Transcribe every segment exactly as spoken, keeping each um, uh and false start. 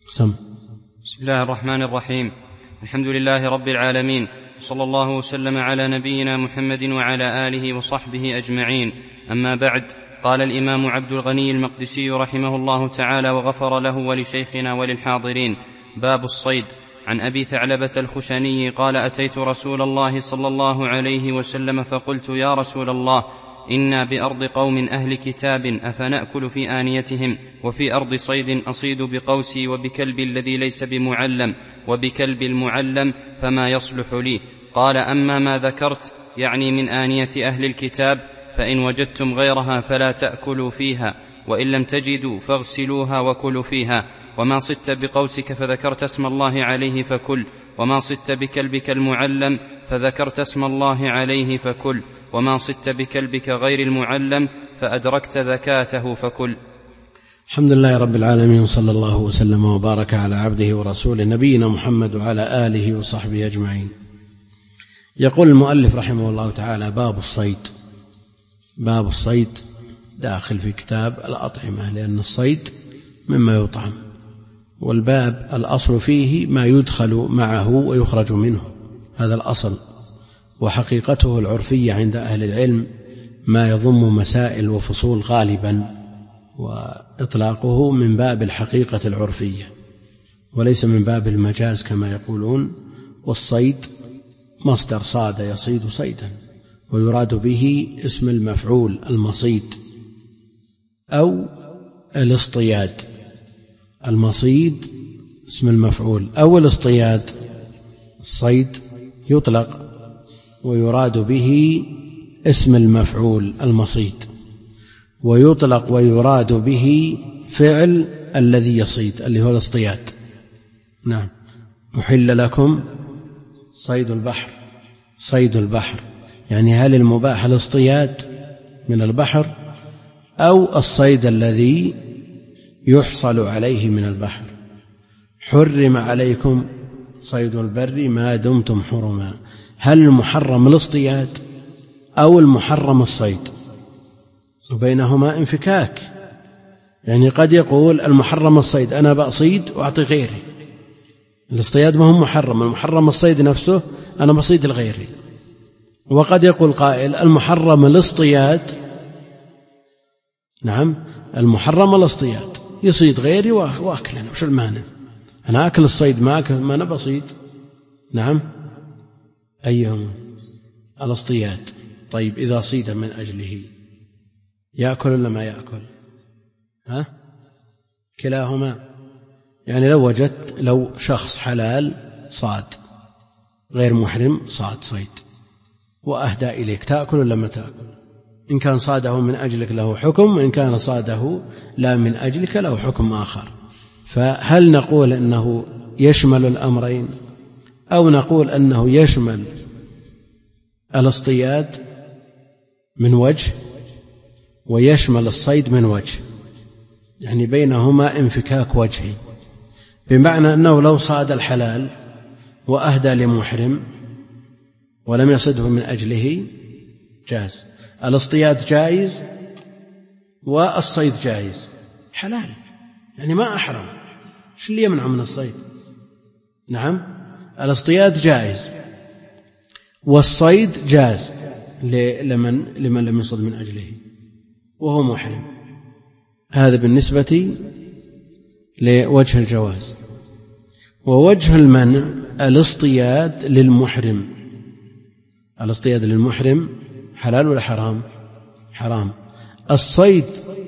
سم. بسم الله الرحمن الرحيم. الحمد لله رب العالمين، صلى الله وسلم على نبينا محمد وعلى آله وصحبه أجمعين. أما بعد، قال الإمام عبد الغني المقدسي رحمه الله تعالى وغفر له ولشيخنا وللحاضرين: باب الصيد. عن أبي ثعلبة الخشني قال: أتيت رسول الله صلى الله عليه وسلم فقلت: يا رسول الله، إنا بأرض قوم أهل كتاب، أفنأكل في آنيتهم؟ وفي أرض صيد أصيد بقوسي وبكلب الذي ليس بمعلم وبكلب المعلم، فما يصلح لي؟ قال: أما ما ذكرت، يعني من آنية أهل الكتاب، فإن وجدتم غيرها فلا تأكلوا فيها، وإن لم تجدوا فاغسلوها وكلوا فيها. وما صدت بقوسك فذكرت اسم الله عليه فكل، وما صدت بكلبك المعلم فذكرت اسم الله عليه فكل، وما صدت بكلبك غير المعلم فأدركت ذكاته فكل. الحمد لله رب العالمين، وصلى الله وسلم وبارك على عبده ورسوله نبينا محمد وعلى آله وصحبه أجمعين. يقول المؤلف رحمه الله تعالى: باب الصيد. باب الصيد داخل في كتاب الأطعمة، لأن الصيد مما يطعم، والباب الأصل فيه ما يدخل معه ويخرج منه، هذا الأصل، وحقيقته العرفية عند أهل العلم ما يضم مسائل وفصول غالبا، وإطلاقه من باب الحقيقة العرفية وليس من باب المجاز كما يقولون. والصيد مصدر صاد يصيد صيدا، ويراد به اسم المفعول المصيد أو الاصطياد. المصيد اسم المفعول أو الاصطياد. الصيد يطلق ويراد به اسم المفعول المصيد، ويطلق ويراد به فعل الذي يصيد اللي هو الاصطياد. نعم. أحل لكم صيد البحر. صيد البحر يعني هل المباح الاصطياد من البحر أو الصيد الذي يحصل عليه من البحر؟ حرم عليكم صيد البر ما دمتم حرما. هل المحرم الاصطياد أو المحرم الصيد؟ وبينهما انفكاك، يعني قد يقول المحرم الصيد، أنا بأصيد وأعطي غيري. الاصطياد ما هو محرم، المحرم الصيد نفسه، أنا بصيد لغيري. وقد يقول قائل المحرم الاصطياد، نعم المحرم الاصطياد، يصيد غيري وأكل أنا، وش المانع؟ أنا أكل الصيد ما أكل ما أنا بصيد. نعم. أيهما؟ الاصطياد. طيب إذا صيد من أجله يأكل ولا ما يأكل؟ ها؟ كلاهما. يعني لو وجدت لو شخص حلال صاد، غير محرم صاد صيد وأهدى إليك، تأكل ولا ما تأكل؟ إن كان صاده من أجلك له حكم، وإن كان صاده لا من أجلك له حكم آخر. فهل نقول أنه يشمل الأمرين أو نقول أنه يشمل الاصطياد من وجه ويشمل الصيد من وجه؟ يعني بينهما انفكاك وجهي، بمعنى أنه لو صاد الحلال وأهدى لمحرم ولم يصده من أجله جاز. الاصطياد جائز والصيد جائز، حلال، يعني ما أحرم، شو اللي يمنع من الصيد؟ نعم. الاصطياد جائز والصيد جاز لمن, لمن لم يصد من أجله وهو محرم. هذا بالنسبة لوجه الجواز. ووجه المنع الاصطياد للمحرم. الاصطياد للمحرم حلال ولا حرام؟ حرام. الصيد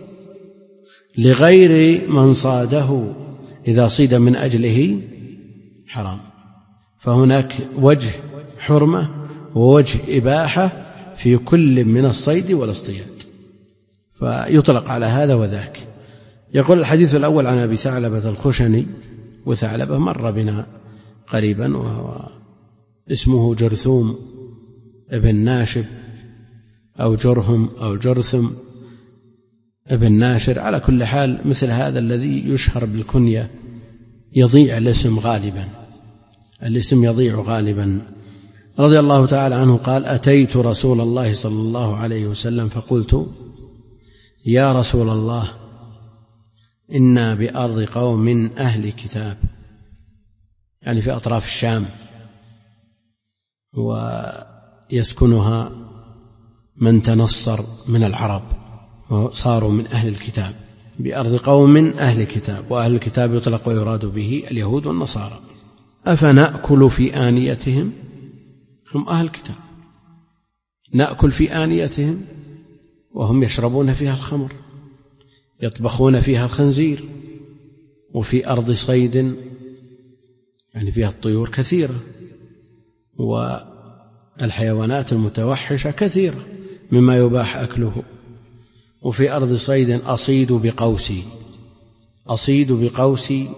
لغير من صاده إذا صيد من أجله حرام. فهناك وجه حرمة ووجه إباحة في كل من الصيد والاصطياد، فيطلق على هذا وذاك. يقول الحديث الأول عن أبي ثعلبة الخشني، وثعلبة مر بنا قريبا، وهو اسمه جرثوم ابن ناشب أو جرهم أو جرثم ابن ناشر. على كل حال مثل هذا الذي يشهر بالكنية يضيع الاسم غالبا، الاسم يضيع غالبا. رضي الله تعالى عنه قال: أتيت رسول الله صلى الله عليه وسلم فقلت: يا رسول الله، إنا بأرض قوم أهل كتاب، يعني في أطراف الشام، ويسكنها من تنصر من العرب وصاروا من أهل الكتاب. بأرض قوم أهل كتاب، وأهل الكتاب يطلق ويراد به اليهود والنصارى. أفنأكل في آنيتهم، هم أهل الكتاب، نأكل في آنيتهم وهم يشربون فيها الخمر، يطبخون فيها الخنزير. وفي أرض صيد، يعني فيها الطيور كثيرة والحيوانات المتوحشة كثيرة مما يباح أكله. وفي أرض صيد أصيد بقوسي، أصيد بقوسي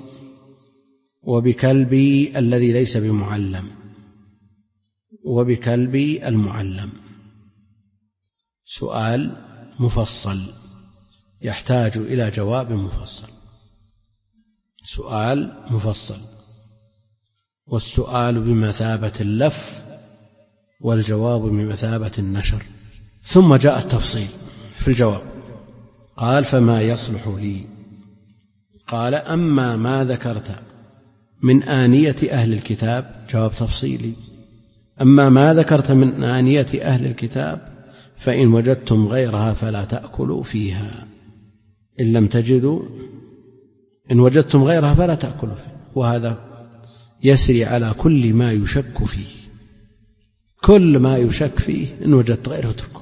وبكلبي الذي ليس بمعلم، وبكلبي المعلم. سؤال مفصل يحتاج إلى جواب مفصل، سؤال مفصل، والسؤال بمثابة اللف والجواب بمثابة النشر. ثم جاء التفصيل في الجواب، قال فما يصلح لي؟ قال أما ما ذكرت من آنية أهل الكتاب، جواب تفصيلي، أما ما ذكرت من آنية أهل الكتاب فإن وجدتم غيرها فلا تأكلوا فيها، إن لم تجدوا، إن وجدتم غيرها فلا تأكلوا فيها. وهذا يسري على كل ما يشك فيه، كل ما يشك فيه إن وجدت غيره اتركه،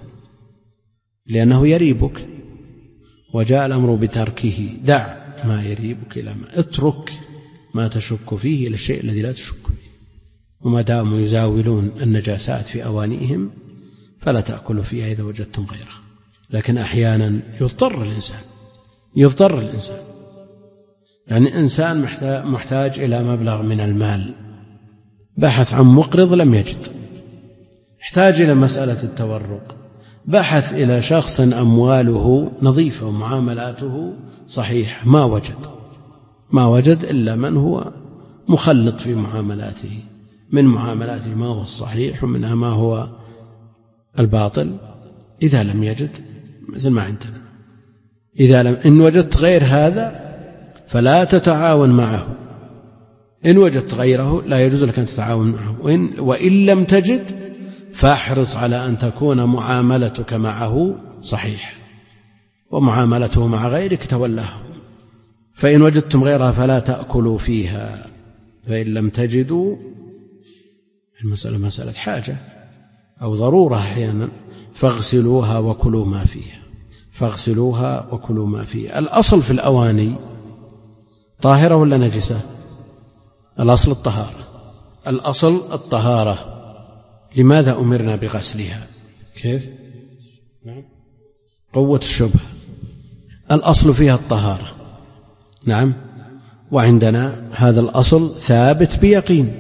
لأنه يريبك، وجاء الأمر بتركه. دع ما يريبك إلى ما، اترك ما تشك فيه إلى الشيء الذي لا تشك فيه. وما داموا يزاولون النجاسات في أوانيهم فلا تأكلوا فيها إذا وجدتم غيرها. لكن أحيانا يضطر الإنسان، يضطر الإنسان، يعني إنسان محتاج إلى مبلغ من المال، بحث عن مقرض لم يجد، احتاج إلى مسألة التورق، بحث إلى شخص أمواله نظيفة ومعاملاته صحيحة، ما وجد، ما وجد إلا من هو مخلط في معاملاته، من معاملاته ما هو الصحيح ومنها ما هو الباطل. إذا لم يجد، مثل ما عندنا، إذا لم إن وجدت غير هذا فلا تتعاون معه، إن وجدت غيره لا يجوز لك أن تتعاون معه. وإن, وإن لم تجد فاحرص على أن تكون معاملتك معه صحيح، ومعاملته مع غيرك تولاه. فإن وجدتم غيرها فلا تأكلوا فيها، فإن لم تجدوا، المسألة مسألة حاجة أو ضرورة أحيانا، فاغسلوها وكلوا ما فيها، فاغسلوها وكلوا ما فيها. الأصل في الأواني طاهرة ولا نجسة؟ الأصل الطهارة، الأصل الطهارة. لماذا أمرنا بغسلها؟ كيف؟ نعم، قوة الشبهة. الأصل فيها الطهارة، نعم، وعندنا هذا الأصل ثابت بيقين،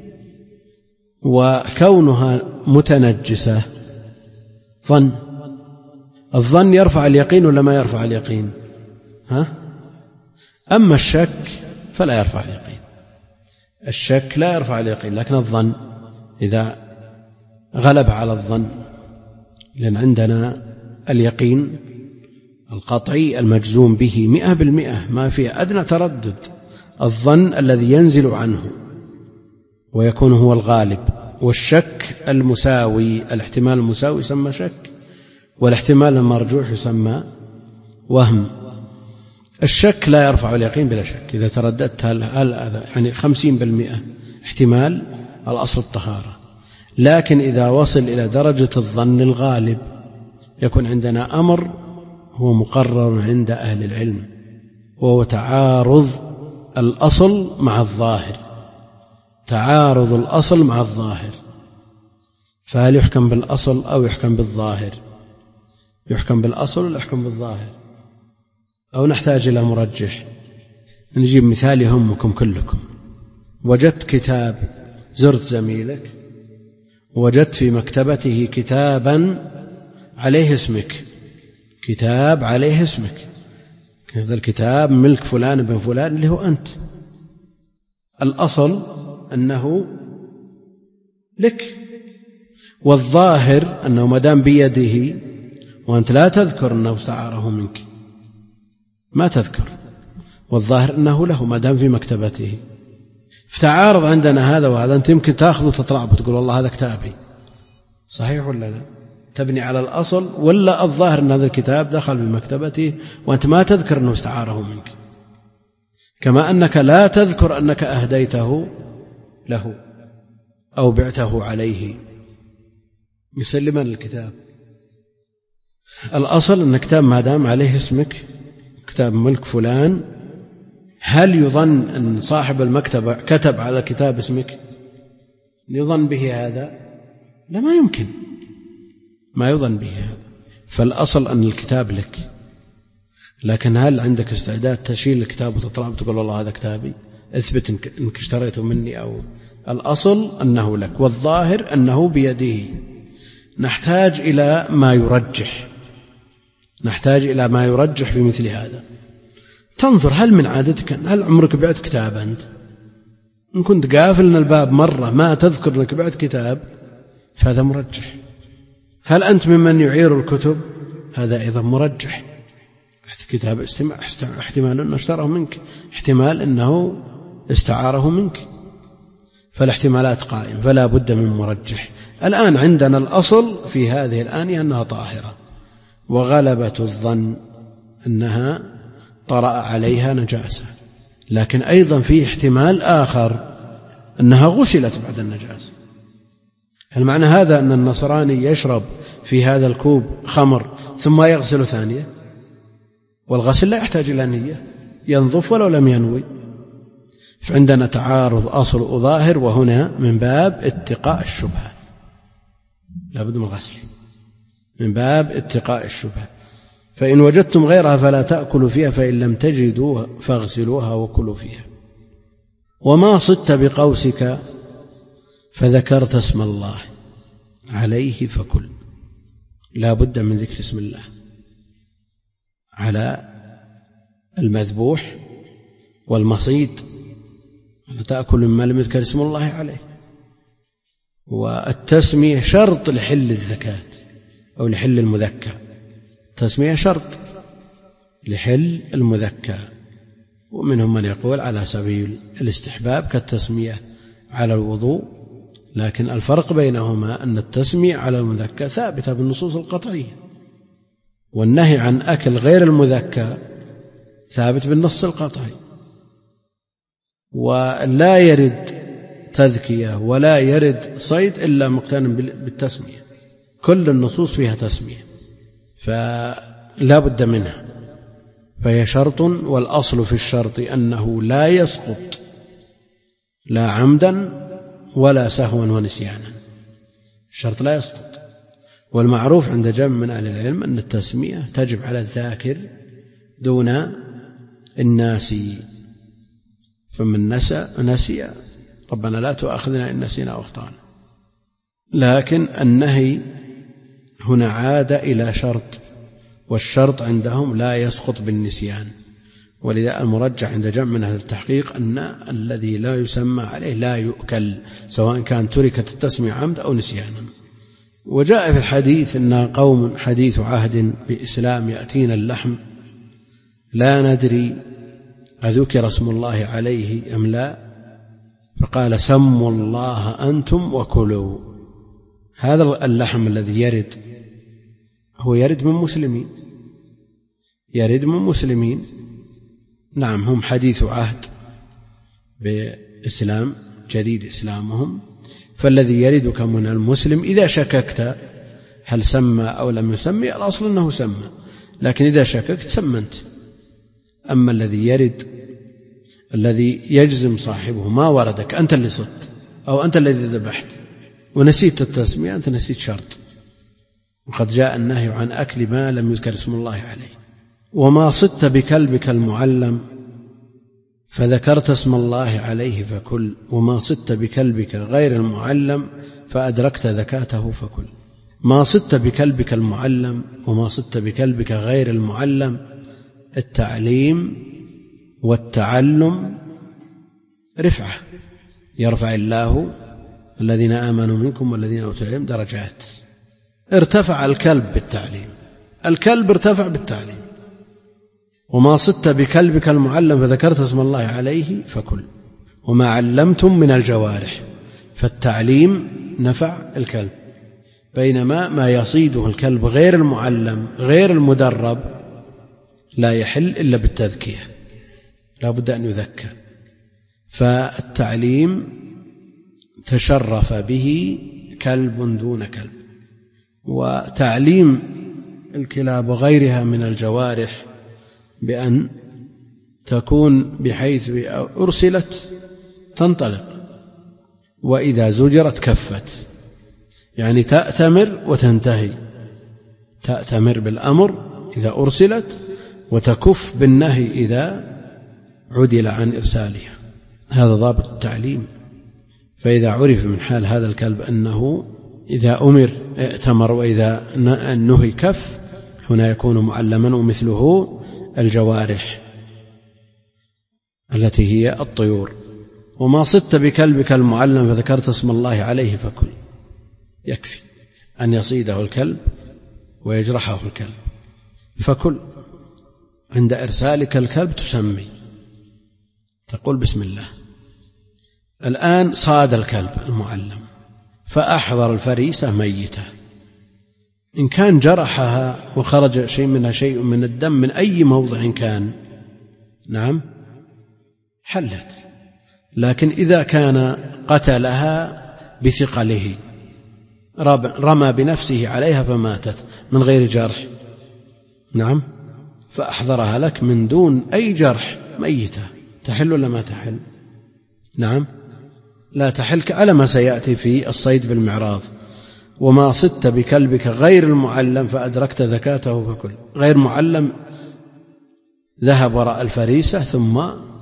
وكونها متنجسة ظن، الظن يرفع اليقين ولا ما يرفع اليقين؟ ها؟ أما الشك فلا يرفع اليقين، الشك لا يرفع اليقين، لكن الظن إذا غلب على الظن، لأن عندنا اليقين القطعي المجزوم به مئة بالمئة ما فيه أدنى تردد، الظن الذي ينزل عنه ويكون هو الغالب، والشك المساوي، الاحتمال المساوي يسمى شك، والاحتمال المرجوح يسمى وهم. الشك لا يرفع اليقين بلا شك، إذا ترددت هل هل يعني خمسين بالمئة احتمال، الأصل الطهارة. لكن إذا وصل إلى درجة الظن الغالب يكون عندنا أمر هو مقرر عند أهل العلم، وهو تعارض الأصل مع الظاهر، تعارض الأصل مع الظاهر. فهل يحكم بالأصل أو يحكم بالظاهر؟ يحكم بالأصل ولا يحكم بالظاهر؟ أو نحتاج إلى مرجح؟ نجيب مثال يهمكم كلكم. وجدت كتاب، زرت زميلك وجدت في مكتبته كتابا عليه اسمك، كتاب عليه اسمك، هذا الكتاب ملك فلان بن فلان اللي هو أنت، الأصل أنه لك، والظاهر أنه مدام بيده وأنت لا تذكر أنه استعاره منك، ما تذكر، والظاهر أنه له ما دام في مكتبته. فتعارض عندنا هذا وهذا، أنت يمكن تأخذ وتطلع وتقول والله هذا كتابي، صحيح ولا لا؟ تبني على الأصل، ولا الظاهر أن هذا الكتاب دخل بمكتبته وأنت ما تذكر أنه استعاره منك، كما أنك لا تذكر أنك أهديته له أو بعته عليه. مسلما الكتاب، الأصل أن كتاب ما دام عليه اسمك كتاب ملك فلان، هل يظن أن صاحب المكتبة كتب على كتاب اسمك؟ يظن به هذا؟ لا، ما يمكن، ما يظن به هذا. فالأصل أن الكتاب لك، لكن هل عندك استعداد تشيل الكتاب وتطلع وتقول والله هذا كتابي، اثبت إنك اشتريته مني؟ أو الأصل أنه لك، والظاهر أنه بيده. نحتاج إلى ما يرجح، نحتاج إلى ما يرجح في مثل هذا. تنظر هل من عادتك، هل عمرك بعت كتاب أنت؟ إن كنت قافل الباب مرة ما تذكر أنك بعت كتاب فهذا مرجح. هل أنت ممن يعير الكتب؟ هذا أيضا مرجح. كتاب استماع، احتمال أنه اشتراه منك، احتمال أنه استعاره منك، فالاحتمالات قائمة، فلا بد من مرجح. الآن عندنا الأصل في هذه الآنية أنها طاهرة، وغلبة الظن أنها طرأ عليها نجاسة، لكن أيضا في احتمال آخر أنها غسلت بعد النجاسة. هل معنى هذا أن النصراني يشرب في هذا الكوب خمر ثم يغسل ثانية؟ والغسل لا يحتاج إلى نية، ينظف ولو لم ينوي. فعندنا تعارض أصل وظاهر، وهنا من باب اتقاء الشبهة، لا بد من الغسل، من باب اتقاء الشبهة. فإن وجدتم غيرها فلا تأكلوا فيها، فإن لم تجدوا فاغسلوها وكلوا فيها. وما صدت بقوسك فذكرت اسم الله عليه فكل، لا بد من ذكر اسم الله على المذبوح والمصيد، تأكل مما لم يذكر اسم الله عليه. والتسمية شرط لحل الزكاة أو لحل المذكى، التسمية شرط لحل المذكى. ومنهم من يقول على سبيل الاستحباب كالتسمية على الوضوء، لكن الفرق بينهما أن التسمية على المذكى ثابتة بالنصوص القطعية، والنهي عن أكل غير المذكى ثابت بالنص القطعي. ولا يرد تذكية ولا يرد صيد إلا مقترن بالتسمية، كل النصوص فيها تسمية، فلا بد منها، فهي شرط. والأصل في الشرط أنه لا يسقط لا عمدا ولا سهوا ونسيانا، الشرط لا يسقط. والمعروف عند جمع من أهل العلم أن التسمية تجب على الذاكر دون الناسي، فمن نسى نسي ربنا لا تؤاخذنا إن نسينا أو أخطأنا. لكن النهي هنا عاد إلى شرط، والشرط عندهم لا يسقط بالنسيان، ولذا المرجح عند جمع من أهل التحقيق أن الذي لا يسمى عليه لا يؤكل، سواء كان تركت التسمية عمد أو نسيانا. وجاء في الحديث أن قوم حديث عهد بإسلام يأتينا اللحم لا ندري أذكر اسم الله عليه أم لا، فقال سموا الله أنتم وكلوا. هذا اللحم الذي يرد هو يرد من مسلمين، يرد من مسلمين، نعم هم حديث عهد بإسلام جديد إسلامهم، فالذي يردك من المسلم إذا شككت هل سمى أو لم يسمي الأصل أنه سمى، لكن إذا شككت سمنت. أما الذي يرد الذي يجزم صاحبه ما وردك، أنت اللي صدت أو أنت الذي ذبحت ونسيت التسمية، أنت نسيت شرط، وقد جاء النهي عن أكل ما لم يذكر اسم الله عليه. وما صدت بكلبك المعلم فذكرت اسم الله عليه فكل، وما صدت بكلبك غير المعلم فأدركت ذكاته فكل. ما صدت بكلبك المعلم وما صدت بكلبك غير المعلم، التعليم والتعلم رفعة، يرفع الله الذين آمنوا منكم والذين أوتوا العلم درجات. ارتفع الكلب بالتعليم، الكلب ارتفع بالتعليم، وما صدت بكلبك المعلم فذكرت اسم الله عليه فكل. وما علمتم من الجوارح، فالتعليم نفع الكلب، بينما ما يصيده الكلب غير المعلم غير المدرب لا يحل إلا بالتذكية، لا بد أن يذكى. فالتعليم تشرف به كلب دون كلب. وتعليم الكلاب وغيرها من الجوارح بأن تكون بحيث أرسلت تنطلق، وإذا زجرت كفت، يعني تأتمر وتنتهي، تأتمر بالأمر إذا أرسلت وتكف بالنهي إذا عدل عن إرسالها. هذا ضابط التعليم. فإذا عرف من حال هذا الكلب أنه إذا أمر ائتمر وإذا نهي كف، هنا يكون معلما. ومثله الجوارح التي هي الطيور. وما صدت بكلبك المعلم فذكرت اسم الله عليه فكل. يكفي أن يصيده الكلب ويجرحه الكلب فكل. عند إرسالك الكلب تسمي، تقول بسم الله. الآن صاد الكلب المعلم فأحضر الفريسة ميتة، إن كان جرحها وخرج شيء منها شيء من الدم من أي موضع كان، نعم حلت. لكن إذا كان قتلها بثقله، رمى بنفسه عليها فماتت من غير جرح، نعم، فأحضرها لك من دون أي جرح ميتة، تحل ولا ما تحل؟ نعم لا تحل، على ما سيأتي في الصيد بالمعراض. وما صدت بكلبك غير المعلم فأدركت ذكاته فكل. غير معلم ذهب وراء الفريسة ثم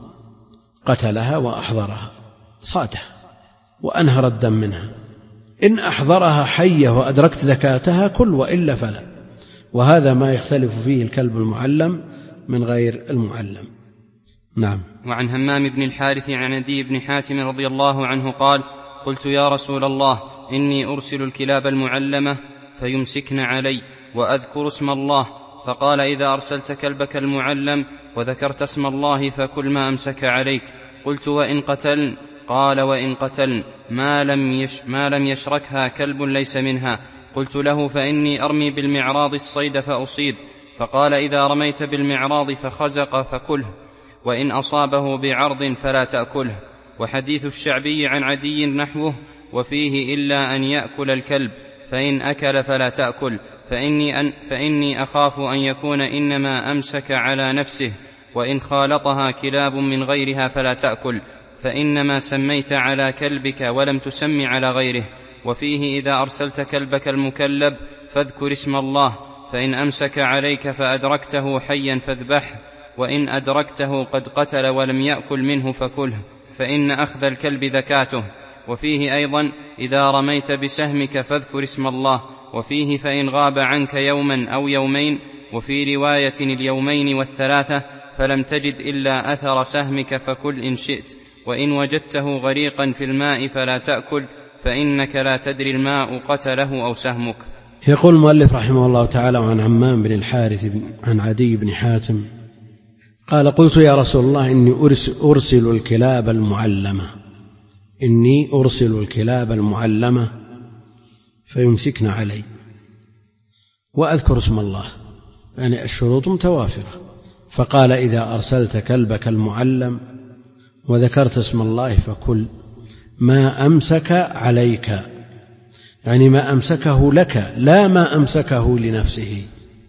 قتلها وأحضرها، صادها وأنهر الدم منها. إن أحضرها حية وأدركت ذكاتها كل، وإلا فلا. وهذا ما يختلف فيه الكلب المعلم من غير المعلم. نعم. وعن همام بن الحارث عن عدي بن حاتم رضي الله عنه قال: قلت يا رسول الله إني أرسل الكلاب المعلمة فيمسكن علي وأذكر اسم الله، فقال: إذا أرسلت كلبك المعلم وذكرت اسم الله فكل ما أمسك عليك. قلت: وإن قتلن؟ قال: وإن قتلن ما لم, يش ما لم يشركها كلب ليس منها. قلت له: فإني أرمي بالمعراض الصيد فأصيب. فقال: إذا رميت بالمعراض فخزق فكله، وإن أصابه بعرض فلا تأكله. وحديث الشعبي عن عدي نحوه، وفيه إلا أن يأكل الكلب، فإن أكل فلا تأكل، فإني, أن فإني أخاف أن يكون إنما أمسك على نفسه، وإن خالطها كلاب من غيرها فلا تأكل، فإنما سميت على كلبك ولم تسم على غيره. وفيه إذا أرسلت كلبك المكلب فاذكر اسم الله، فإن أمسك عليك فأدركته حيا فاذبحه، وإن أدركته قد قتل ولم يأكل منه فكله، فإن أخذ الكلب ذكاته. وفيه أيضا إذا رميت بسهمك فاذكر اسم الله. وفيه فإن غاب عنك يوما أو يومين، وفي رواية اليومين والثلاثة، فلم تجد إلا أثر سهمك فكل إن شئت، وإن وجدته غريقا في الماء فلا تأكل، فإنك لا تدري الماء قتله أو سهمك. يقول المؤلف رحمه الله تعالى عن همام بن الحارث عن عدي بن حاتم قال: قلت يا رسول الله إني أرسل الكلاب المعلمة إني أرسل الكلاب المعلمة فيمسكن علي وأذكر اسم الله، يعني الشروط متوافرة. فقال: إذا أرسلت كلبك المعلم وذكرت اسم الله فكل ما أمسك عليك، يعني ما أمسكه لك لا ما أمسكه لنفسه.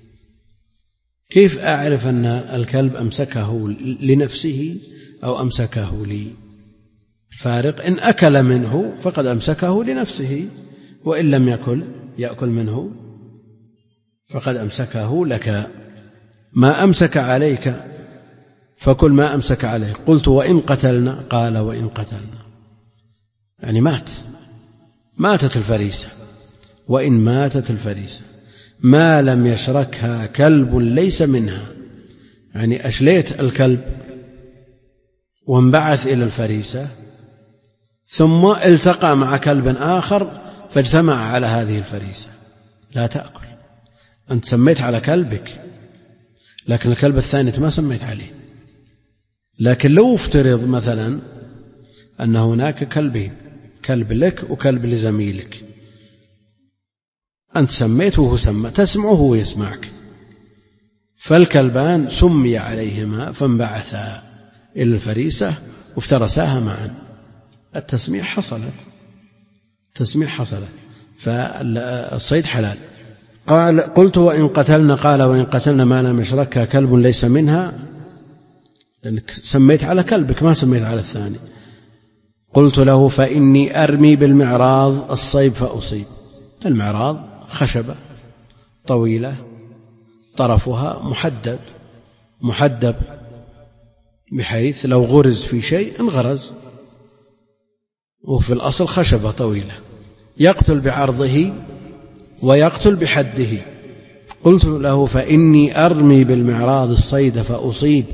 كيف أعرف أن الكلب أمسكه لنفسه أو أمسكه لي؟ الفارق إن أكل منه فقد أمسكه لنفسه، وإن لم يأكل يأكل منه فقد أمسكه لك. ما أمسك عليك فكل ما أمسك عليه. قلت: وإن قتلنا؟ قال: وإن قتلنا، يعني مات ماتت الفريسة. وإن ماتت الفريسة ما لم يشركها كلب ليس منها، يعني أشليت الكلب وانبعث إلى الفريسة ثم التقى مع كلب آخر فاجتمع على هذه الفريسة، لا تأكل. أنت سميت على كلبك لكن الكلب الثاني ما سميت عليه. لكن لو افترض مثلا أن هناك كلبين، كلب لك وكلب لزميلك، أنت سميته وهو سمى، تسمعه وهو يسمعك، فالكلبان سمي عليهما فانبعثا إلى الفريسة وافترساها معا، التسمية حصلت، التسمية حصلت، فالصيد حلال. قال قلت وإن قتلنا، قال وإن قتلنا ما لم يشركها كلب ليس منها، لأنك سميت على كلبك ما سميت على الثاني. قلت له فإني أرمي بالمعراض الصيد فأصيب. المعراض خشبة طويلة طرفها محدد محدب، بحيث لو غرز في شيء انغرز، وفي الأصل خشبة طويلة، يقتل بعرضه ويقتل بحده. قلت له فإني أرمي بالمعراض الصيد فأصيب.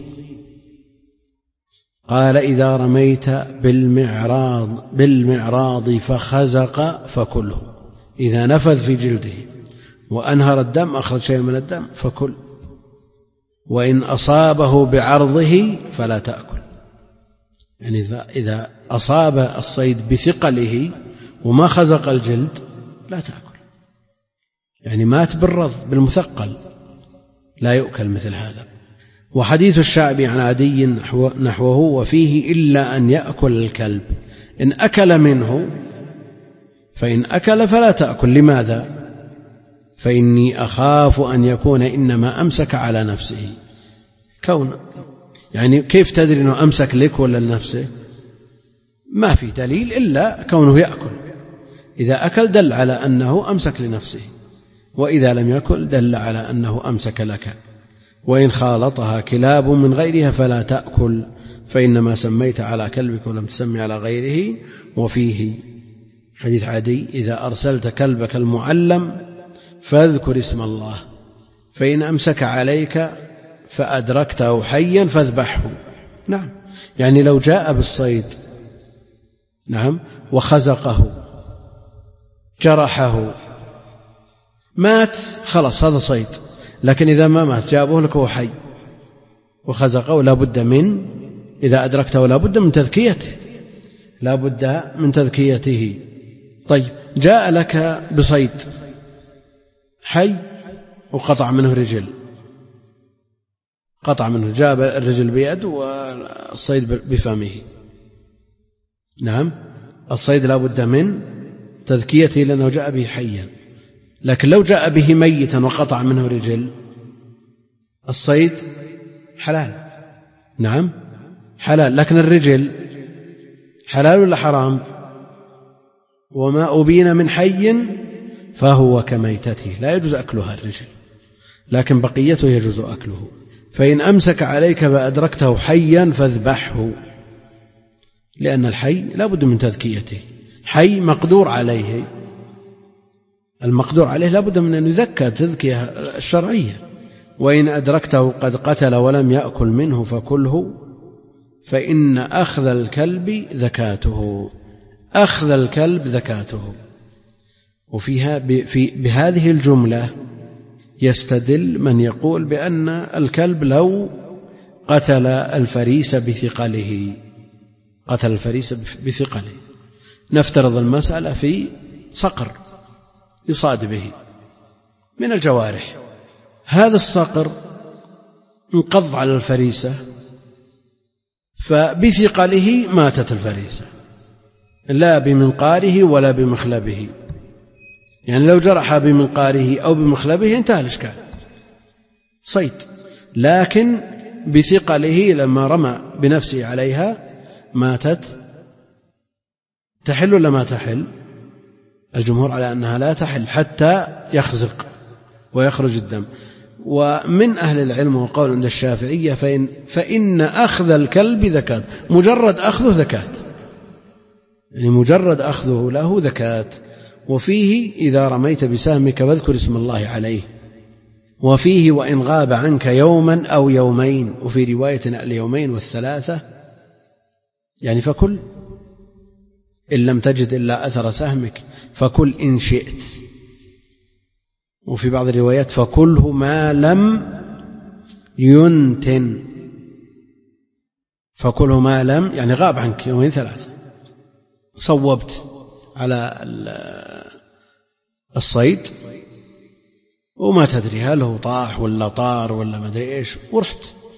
قال إذا رميت بالمعراض بالمعراض فخزق فكله، إذا نفذ في جلده وأنهر الدم أخرج شيء من الدم فكل، وإن أصابه بعرضه فلا تأكل. يعني إذا أصاب الصيد بثقله وما خزق الجلد لا تأكل، يعني مات بالرض بالمثقل لا يؤكل مثل هذا. وحديث الشعبي عن عدي نحوه وفيه إلا أن يأكل الكلب، إن أكل منه فإن أكل فلا تأكل. لماذا؟ فإني أخاف أن يكون إنما أمسك على نفسه. كون يعني كيف تدري أنه أمسك لك ولا لنفسه؟ ما في دليل إلا كونه يأكل، إذا أكل دل على أنه أمسك لنفسه، وإذا لم يأكل دل على أنه أمسك لك. وإن خالطها كلاب من غيرها فلا تأكل، فإنما سميت على كلبك ولم تسمي على غيره. وفيه حديث عدي إذا أرسلت كلبك المعلم فاذكر اسم الله، فإن أمسك عليك فأدركته حيا فاذبحه. نعم، يعني لو جاء بالصيد نعم وخزقه جرحه مات خلاص هذا صيد، لكن إذا ما مات جابه لك هو حي وخزقه لا بد من، إذا أدركته لا بد من تذكيته، لا بد من تذكيته. طيب جاء لك بصيد حي وقطع منه رجل، قطع منه، جاب الرجل بيد والصيد بفمه. نعم الصيد لا بد من تذكيته لأنه جاء به حيا، لكن لو جاء به ميتا وقطع منه رجل الصيد حلال. نعم حلال، لكن الرجل حلال ولا حرام؟ وما أبين من حي فهو كميتته، لا يجوز أكلها الرجل، لكن بقيته يجوز أكله. فإن أمسك عليك فأدركته حيا فاذبحه، لأن الحي لا بد من تذكيته، حي مقدور عليه، المقدور عليه لا بد من أن يذكى تذكية الشرعية. وإن أدركته قد قتل ولم يأكل منه فكله، فإن أخذ الكلب ذكاته، أخذ الكلب ذكاته. وفيها في بهذه الجملة يستدل من يقول بأن الكلب لو قتل الفريس بثقله، قتل الفريس بثقله، نفترض المسألة في صقر يصاد به من الجوارح، هذا الصقر انقض على الفريسة فبثقله ماتت الفريسة، لا بمنقاره ولا بمخلبه، يعني لو جرح بمنقاره أو بمخلبه انتهى الإشكال صيد، لكن بثقله لما رمى بنفسه عليها ماتت. تحل ولا ما تحل؟ الجمهور على أنها لا تحل حتى يخزق ويخرج الدم. ومن أهل العلم وقول عند الشافعية فإن, فإن أخذ الكلب ذكاة، مجرد أخذه ذكاة، يعني مجرد أخذه له ذكاة. وفيه إذا رميت بسهمك فاذكر اسم الله عليه. وفيه وإن غاب عنك يوما أو يومين، وفي رواية اليومين والثلاثة، يعني فكل إن لم تجد إلا أثر سهمك فكل إن شئت. وفي بعض الروايات فكله ما لم ينتن فكله ما لم يعني غاب عنك يومين ثلاثة، صوبت على الصيد وما تدري هل هو طاح ولا طار ولا ما أدري إيش، ورحت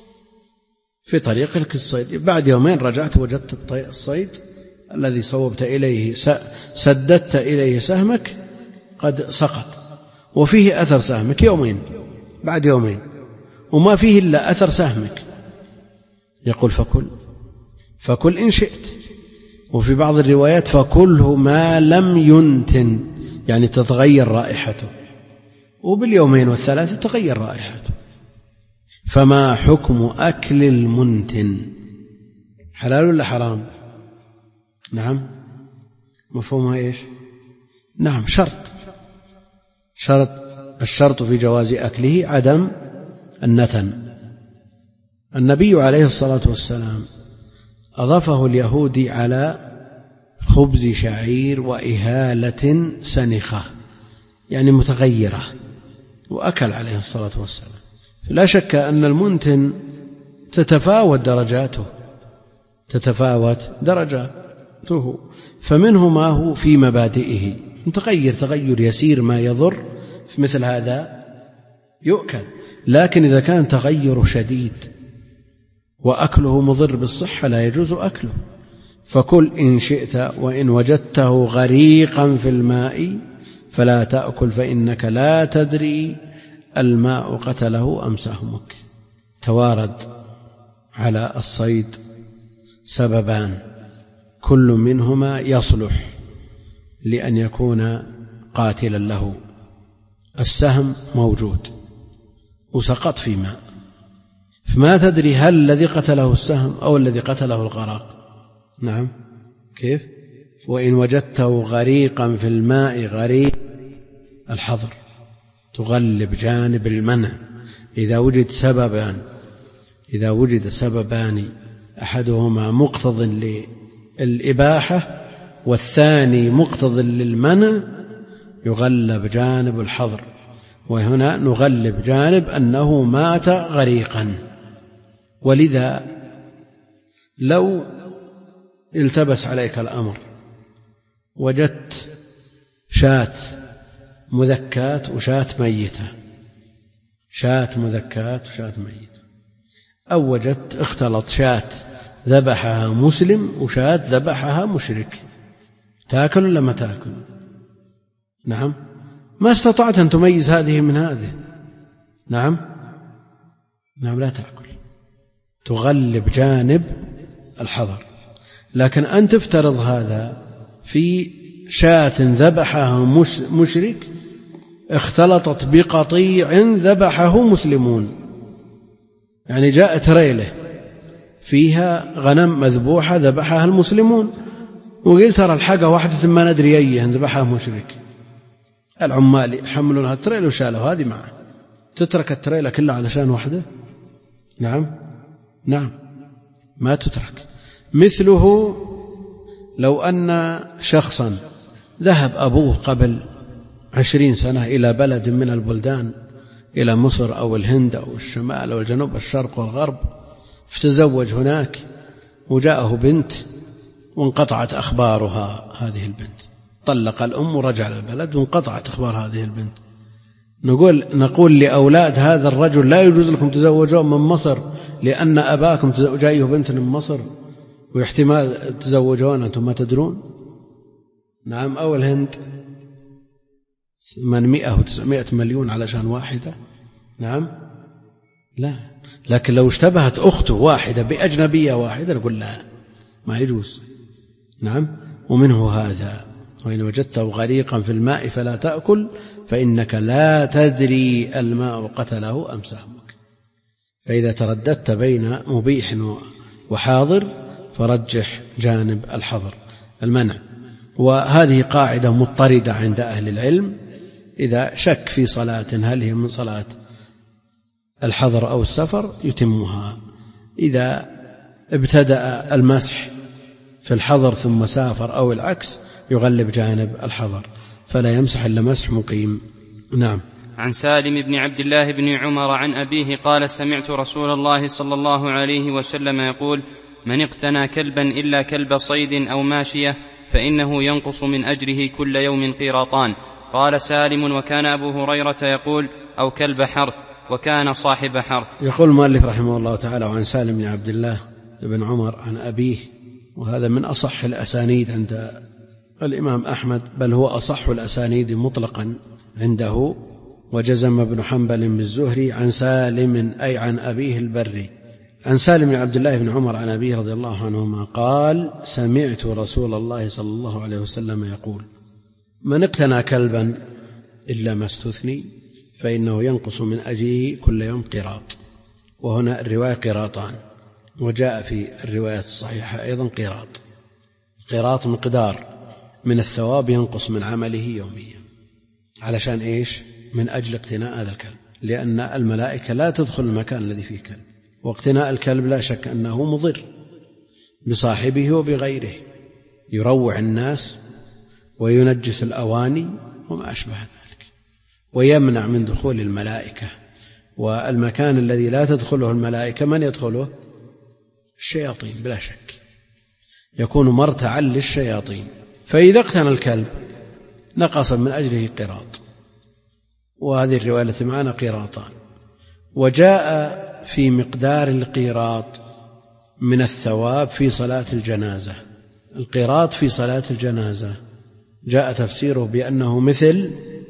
في طريقك الصيد، بعد يومين رجعت وجدت الصيد الذي صوبت إليه سددت إليه سهمك قد سقط وفيه أثر سهمك يومين، بعد يومين وما فيه إلا أثر سهمك. يقول فكل فكل إن شئت. وفي بعض الروايات فكله ما لم ينتن يعني تتغير رائحته، وباليومين والثلاثة تغير رائحته. فما حكم أكل المنتن؟ حلال ولا حرام؟ نعم. مفهومها إيش؟ نعم شرط شرط الشرط في جواز أكله عدم النتن. النبي عليه الصلاة والسلام أضافه اليهودي على خبز شعير وإهالة سنخة يعني متغيرة، وأكل عليه الصلاة والسلام. لا شك أن المنتن تتفاوت درجاته تتفاوت درجاته فمنه ما هو في مبادئه متغير تغير يسير ما يضر، في مثل هذا يؤكل. لكن إذا كان تغير شديد وأكله مضر بالصحة لا يجوز أكله. فكل إن شئت، وإن وجدته غريقا في الماء فلا تأكل فإنك لا تدري الماء قتله أم سهمك. توارد على الصيد سببان كل منهما يصلح لأن يكون قاتلا له. السهم موجود وسقط في ماء، فما تدري هل الذي قتله السهم أو الذي قتله الغرق. نعم كيف؟ وإن وجدته غريقا في الماء غريق الحظر، تغلب جانب المنع. إذا وجد سببان إذا وجد سببان أحدهما مقتض للإباحة والثاني مقتض للمنع يغلب جانب الحظر، وهنا نغلب جانب أنه مات غريقا. ولذا لو التبس عليك الأمر وجدت شاة مذكات وشاة ميتة شاة مذكات وشاة ميتة، أو وجدت اختلط شاة ذبحها مسلم وشاة ذبحها مشرك، تأكل ولا ما تأكل؟ نعم. ما استطعت أن تميز هذه من هذه. نعم نعم لا تأكل، تغلب جانب الحظر. لكن أن تفترض هذا في شاة ذبحها مشرك اختلطت بقطيع ذبحه مسلمون، يعني جاء تريله فيها غنم مذبوحة ذبحها المسلمون، وقلت ترى الحاجة واحدة ما ندري أيه ذبحها مشرك، العمال حملوا لها التريل وشالوا هذه معه، تترك التريلة كلها علشان واحدة؟ نعم نعم ما تترك. مثله لو أن شخصا ذهب أبوه قبل عشرين سنة إلى بلد من البلدان، إلى مصر أو الهند أو الشمال أو الجنوب الشرق والغرب، فتزوج هناك وجاءه بنت وانقطعت أخبارها هذه البنت، طلق الأم ورجع للبلد وانقطعت أخبار هذه البنت. نقول نقول لأولاد هذا الرجل لا يجوز لكم تزوجون من مصر لأن أباكم جايه بنت من مصر واحتمال تزوجون أنتم ما تدرون. نعم. أو الهند ثمانمائة وتسعمائة مليون علشان واحدة. نعم لا. لكن لو اشتبهت أخته واحدة بأجنبية واحدة نقول لا ما يجوز. نعم. ومنه هذا وإن وجدته غريقا في الماء فلا تأكل فإنك لا تدري الماء قتله أم سهمك. فإذا ترددت بين مبيح وحاضر فرجح جانب الحظر المنع. وهذه قاعدة مضطردة عند أهل العلم، إذا شك في صلاة هل هي من صلاة الحظر أو السفر يتمها. إذا ابتدأ المسح في الحظر ثم سافر أو العكس يغلب جانب الحظر، فلا يمسح إلا مسح مقيم. نعم. عن سالم بن عبد الله بن عمر عن أبيه قال سمعت رسول الله صلى الله عليه وسلم يقول من اقتنى كلبا إلا كلب صيد أو ماشية فإنه ينقص من أجره كل يوم قيراطان. قال سالم وكان أبو هريرة يقول أو كلب حرث وكان صاحب حرث. يقول المؤلف رحمه الله تعالى عن سالم بن عبد الله بن عمر عن أبيه، وهذا من أصح الأسانيد عند الإمام أحمد، بل هو أصح الأسانيد مطلقا عنده، وجزم ابن حنبل بالزهري عن سالم أي عن أبيه البري عن سالم بن عبد الله بن عمر عن أبيه رضي الله عنهما قال سمعت رسول الله صلى الله عليه وسلم يقول من اقتنى كلبا إلا ما استثني فإنه ينقص من أجره كل يوم قيراط. وهنا الرواية قيراطان، وجاء في الرواية الصحيحة أيضا قيراط. قيراط مقدار من الثواب ينقص من عمله يوميا. علشان إيش؟ من أجل اقتناء هذا الكلب، لأن الملائكة لا تدخل المكان الذي فيه كلب، واقتناء الكلب لا شك أنه مضر بصاحبه وبغيره، يروع الناس وينجس الأواني وما أشبه ذلك، ويمنع من دخول الملائكة. والمكان الذي لا تدخله الملائكة من يدخله؟ الشياطين بلا شك، يكون مرتعا للشياطين. فإذا اقتنى الكلب نقص من أجله قيراط، وهذه الرواية التي معنا قيراطان. وجاء في مقدار القيراط من الثواب في صلاة الجنازة. القيراط في صلاة الجنازة جاء تفسيره بأنه مثل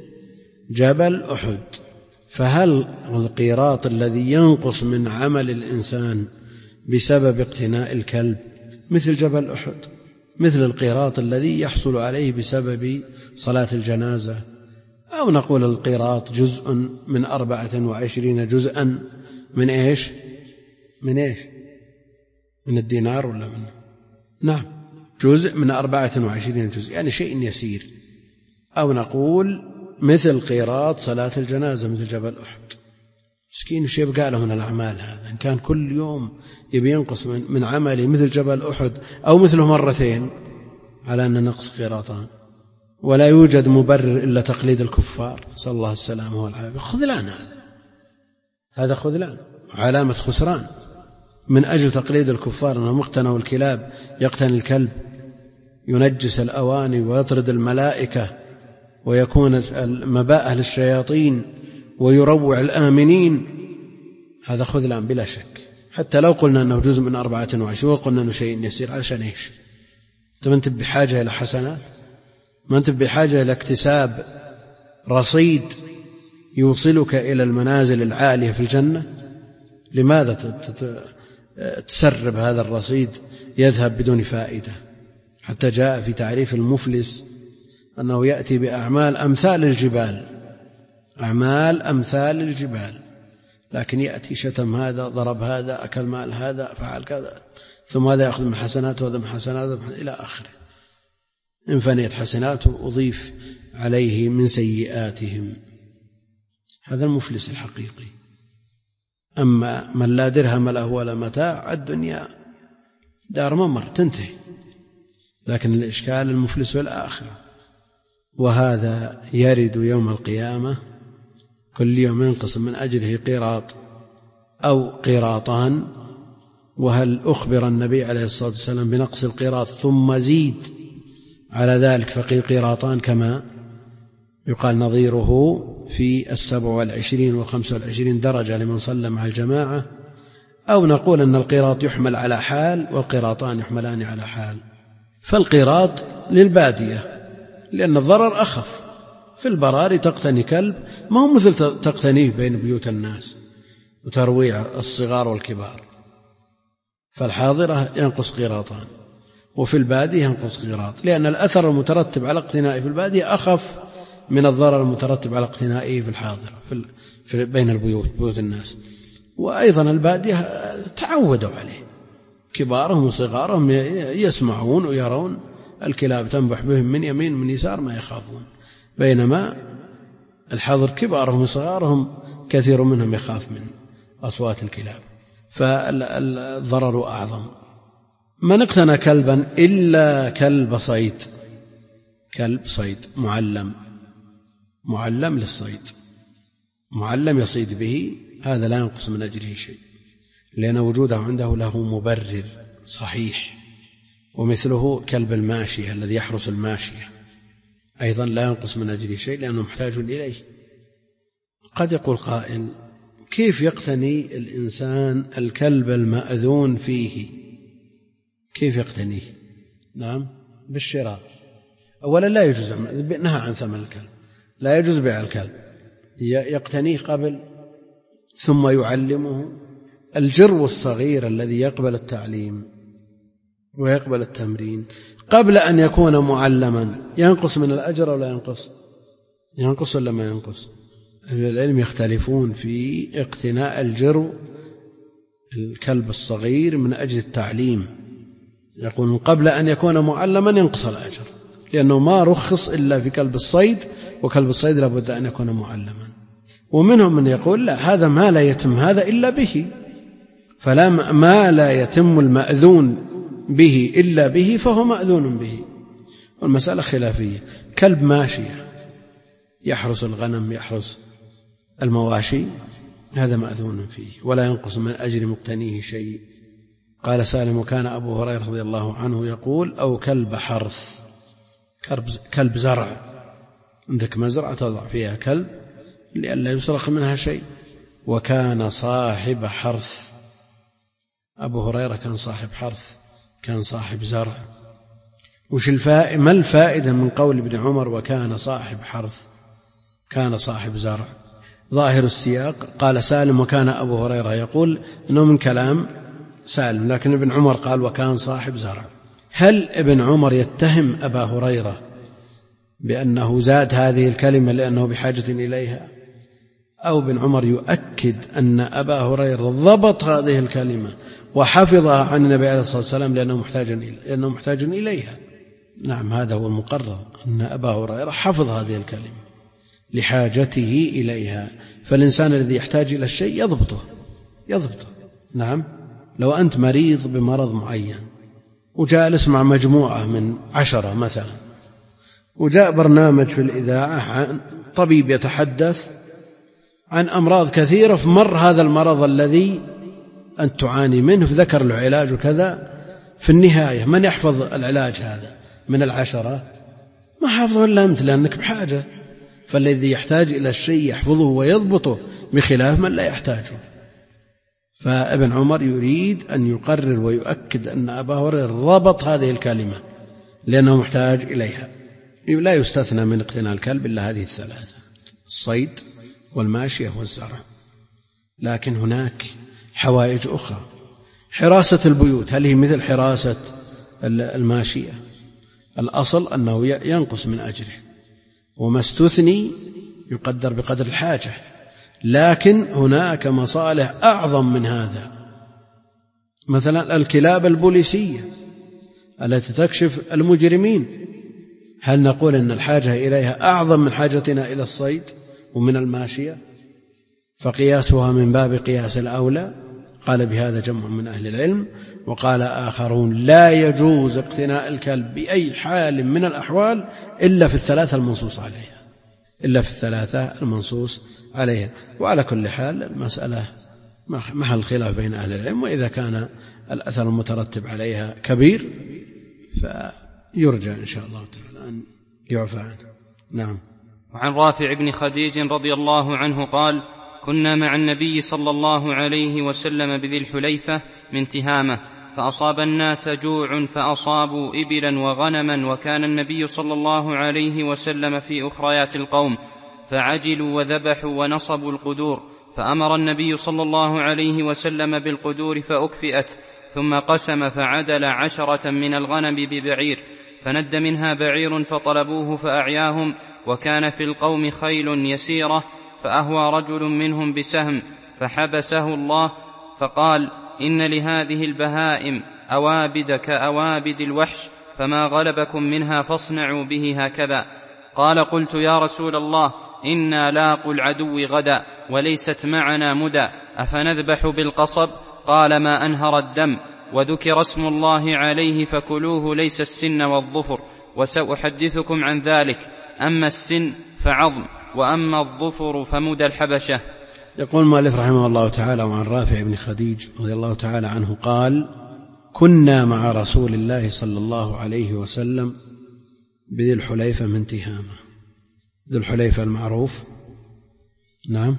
جبل أحد. فهل القيراط الذي ينقص من عمل الإنسان بسبب اقتناء الكلب مثل جبل أحد، مثل القيراط الذي يحصل عليه بسبب صلاة الجنازة؟ أو نقول القيراط جزء من أربعة وعشرين جزءا من إيش؟ من إيش؟ من الدينار ولا من؟ نعم، جزء من أربعة وعشرين جزء، يعني شيء يسير. أو نقول مثل قيراط صلاة الجنازة مثل جبل أحد. مسكين وش يبقى له من الأعمال هذا؟ إن كان كل يوم يبي ينقص من, من عمله مثل جبل أحد أو مثله مرتين على أن نقص قيراطان. ولا يوجد مبرر إلا تقليد الكفار، صلى الله السلامة والعافية. خذلان هذا هذا خذلان، علامة خسران من أجل تقليد الكفار، أنهم اقتنوا الكلاب. يقتني الكلب ينجس الأواني ويطرد الملائكة ويكون المباء للشياطين ويروع الآمنين. هذا خذلان بلا شك، حتى لو قلنا أنه جزء من أربعة وعشرين وقلنا أنه شيء يسير. علشان إيش؟ ما أنت بحاجة إلى حسنات؟ ما أنت بحاجة إلى اكتساب رصيد يوصلك إلى المنازل العالية في الجنة؟ لماذا تسرب هذا الرصيد يذهب بدون فائدة؟ حتى جاء في تعريف المفلس أنه يأتي بأعمال أمثال الجبال، أعمال أمثال الجبال، لكن يأتي شتم هذا، ضرب هذا، أكل مال هذا، فعل كذا، ثم هذا يأخذ من حسناته وهذا من حسناته إلى آخره. إن فنيت حسناته أضيف عليه من سيئاتهم. هذا المفلس الحقيقي. أما من لا درهم له ولا متاع، الدنيا دار ممر تنتهي، لكن الإشكال المفلس والآخرة. وهذا يرد يوم القيامة كل يوم ينقص من أجره قيراط أو قيراطان. وهل أخبر النبي عليه الصلاة والسلام بنقص القيراط ثم زيد على ذلك فقيل قيراطان، كما يقال نظيره في السبع والعشرين والخمس والعشرين درجة لمن صلى مع الجماعة؟ أو نقول أن القيراط يحمل على حال والقيراطان يحملان على حال. فالقيراط للبادية لأن الضرر أخف. في البراري تقتني كلب ما هو مثل تقتنيه بين بيوت الناس وترويع الصغار والكبار. فالحاضرة ينقص قيراطان، وفي البادية ينقص قيراط، لأن الأثر المترتب على اقتنائه في البادية أخف من الضرر المترتب على اقتنائه في الحاضرة في بين البيوت بيوت الناس. وأيضا البادية تعودوا عليه، كبارهم وصغارهم يسمعون ويرون الكلاب تنبح بهم من يمين من يسار ما يخافون، بينما الحاضر كبارهم وصغارهم كثير منهم يخاف من أصوات الكلاب، فالضرر أعظم. من اقتنى كلبا إلا كلب صيد، كلب صيد معلم معلم للصيد، معلم يصيد به، هذا لا ينقص من أجره شيء، لأن وجوده عنده له مبرر صحيح. ومثله كلب الماشية الذي يحرس الماشية أيضا لا ينقص من أجره شيء لأنه محتاج إليه. قد يقول قائل: كيف يقتني الإنسان الكلب المأذون فيه؟ كيف يقتنيه؟ نعم، بالشراء. أولا لا يجوز، نهى عن ثمن الكلب، لا يجوز بيع الكلب، يقتنيه قبل ثم يعلمه. الجرو الصغير الذي يقبل التعليم ويقبل التمرين قبل أن يكون معلما ينقص من الأجر ولا ينقص؟ ينقص ولا ما ينقص؟ العلم يختلفون في اقتناء الجرو الكلب الصغير من أجل التعليم، يقول قبل أن يكون معلما ينقص الأجر، لأنه ما رخص إلا في كلب الصيد، وكلب الصيد لابد أن يكون معلما. ومنهم من يقول لا، هذا ما لا يتم هذا إلا به، فلا ما لا يتم المأذون به إلا به فهو مأذون به. والمسألة خلافية. كلب ماشية يحرس الغنم، يحرس المواشي، هذا مأذون فيه ولا ينقص من أجر مقتنيه شيء. قال سالم: وكان أبو هريرة رضي الله عنه يقول: أو كلب حرث، كلب زرع، عندك مزرعة تضع فيها كلب لئلا يسرق منها شيء. وكان صاحب حرث، أبو هريرة كان صاحب حرث، كان صاحب زرع. وش الفائدة؟ ما الفائدة من قول ابن عمر وكان صاحب حرث، كان صاحب زرع؟ ظاهر السياق قال سالم: وكان أبو هريرة يقول، إنه من كلام سالم، لكن ابن عمر قال وكان صاحب زرع. هل ابن عمر يتهم أبا هريرة بأنه زاد هذه الكلمة لأنه بحاجة إليها، أو ابن عمر يؤكد أن أبا هريرة ضبط هذه الكلمة وحفظها عن النبي عليه الصلاة والسلام لأنه محتاج لأنه محتاج إليها؟ نعم، هذا هو المقرر، أن أبا هريرة حفظ هذه الكلمة لحاجته إليها. فالإنسان الذي يحتاج إلى الشيء يضبطه يضبطه نعم، لو أنت مريض بمرض معين وجالس مع مجموعة من عشرة مثلا، وجاء برنامج في الإذاعة عن طبيب يتحدث عن أمراض كثيرة، فمر هذا المرض الذي أنت تعاني منه، فذكر له علاج وكذا، في النهاية من يحفظ العلاج هذا من العشرة؟ ما حفظه إلا أنت لأنك بحاجة. فالذي يحتاج إلى الشيء يحفظه ويضبطه بخلاف من لا يحتاجه. فابن عمر يريد أن يقرر ويؤكد أن أبا هريرة ضبط هذه الكلمة لأنه محتاج إليها. لا يستثنى من اقتناء الكلب إلا هذه الثلاثة: الصيد والماشية والزرع. لكن هناك حوائج أخرى. حراسة البيوت، هل هي مثل حراسة الماشية؟ الأصل أنه ينقص من أجره، وما استثني يقدر بقدر الحاجة. لكن هناك مصالح أعظم من هذا، مثلا الكلاب البوليسية التي تكشف المجرمين، هل نقول أن الحاجة إليها أعظم من حاجتنا إلى الصيد ومن الماشية؟ فقياسها من باب قياس الأولى. قال بهذا جمع من أهل العلم، وقال آخرون لا يجوز اقتناء الكلب بأي حال من الأحوال إلا في الثلاثة المنصوص عليها إلا في الثلاثة المنصوص عليها. وعلى كل حال المسألة محل خلاف بين أهل العلم، وإذا كان الأثر المترتب عليها كبير فيرجى إن شاء الله تعالى أن يعفى عنه. نعم. وعن رافع بن خديج رضي الله عنه قال: كنا مع النبي صلى الله عليه وسلم بذي الحليفة من تهامة، فأصاب الناس جوع فأصابوا إبلا وغنما، وكان النبي صلى الله عليه وسلم في أخريات القوم، فعجلوا وذبحوا ونصبوا القدور، فأمر النبي صلى الله عليه وسلم بالقدور فأكفئت، ثم قسم فعدل عشرة من الغنم ببعير، فند منها بعير فطلبوه فأعياهم، وكان في القوم خيل يسيرة، فأهوى رجل منهم بسهم فحبسه الله، فقال: إن لهذه البهائم أوابد كأوابد الوحش، فما غلبكم منها فاصنعوا به هكذا. قال: قلت يا رسول الله، إنا لاقوا العدو غدا وليست معنا مدى، أفنذبح بالقصب؟ قال: ما أنهر الدم وذكر اسم الله عليه فكلوه، ليس السن والظفر، وسأحدثكم عن ذلك. أما السن فعظم، وأما الظفر فمدى الحبشة. يقول المؤلف رحمه الله تعالى: وعن رافع بن خديج رضي الله تعالى عنه قال: كنا مع رسول الله صلى الله عليه وسلم بذي الحليفة من تهامة. ذي الحليفة المعروف، نعم،